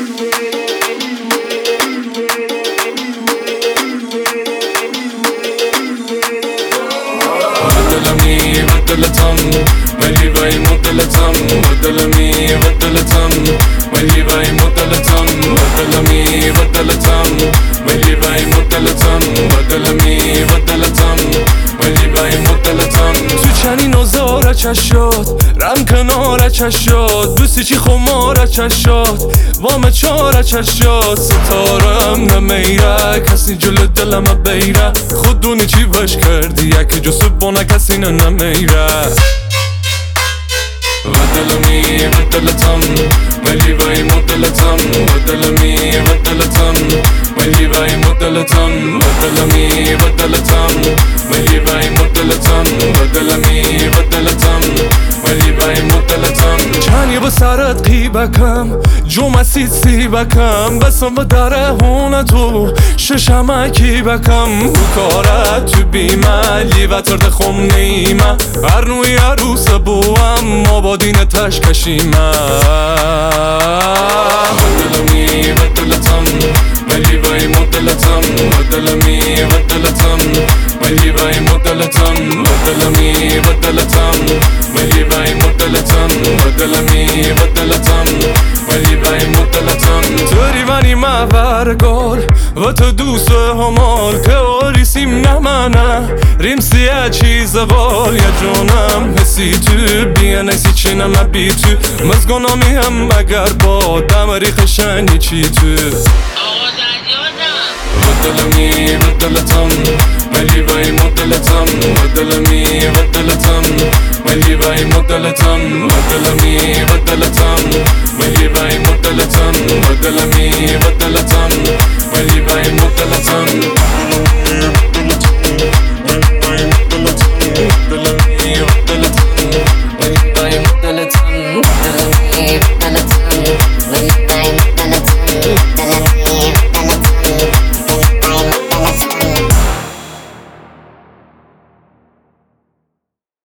بدلمی بدلتم ولی بای مدلتم بدلمی بدلتم ولی بای مدلتم بدلمی بدلتم ولی بای مدلتم بدلمی بدلتم ولی بای مدلتم تو چنین اوزار چشات رم کنار چشات دوستی چی خمار چشات وام چار چشات ستارم نمیره کسی جلو دلم بیره خودونی چی وش کردی یکی جسو بانه کسی نمیره بدلمی بدلتم ولی بای مدلتم بدلمی بدلتم ولی بای مدلتم بدلمی بدلتم ولی بای مدلتم بدلمی بدلتم ولی بای مدلتم چنی با سرت قیبکم جمع سی بکم بسم و داره هونه تو ششمکی بکم او کارت تو بیملی و ترد خم نیمه هر نوی عروس بوام ما با دین تشکشیمه بدلمی بدلتم ولی بای مدلتم بدلمی بدلتم ولی بای مدلتم بدلمی بدلتم ولی بای مدلتم بدلمی بدلتم ولی بای مدلتم توری ونی مورگال و تو دوست همال که آریسیم نمانه ریمسیه چیز وال یا جونم حسی تو بیانسی چینم بی تو مزگانامی هم اگر با دمری خشنی چی تو بدلمی بدلتم ولی بای مدلتم بدلمی بدلتم ولی بای مدلتم بدلمی بدلتم ولی بای مدلتم بدلمی بدلتم ولی بای مدلتم بدلمی بدلتم ولی بای مدلتم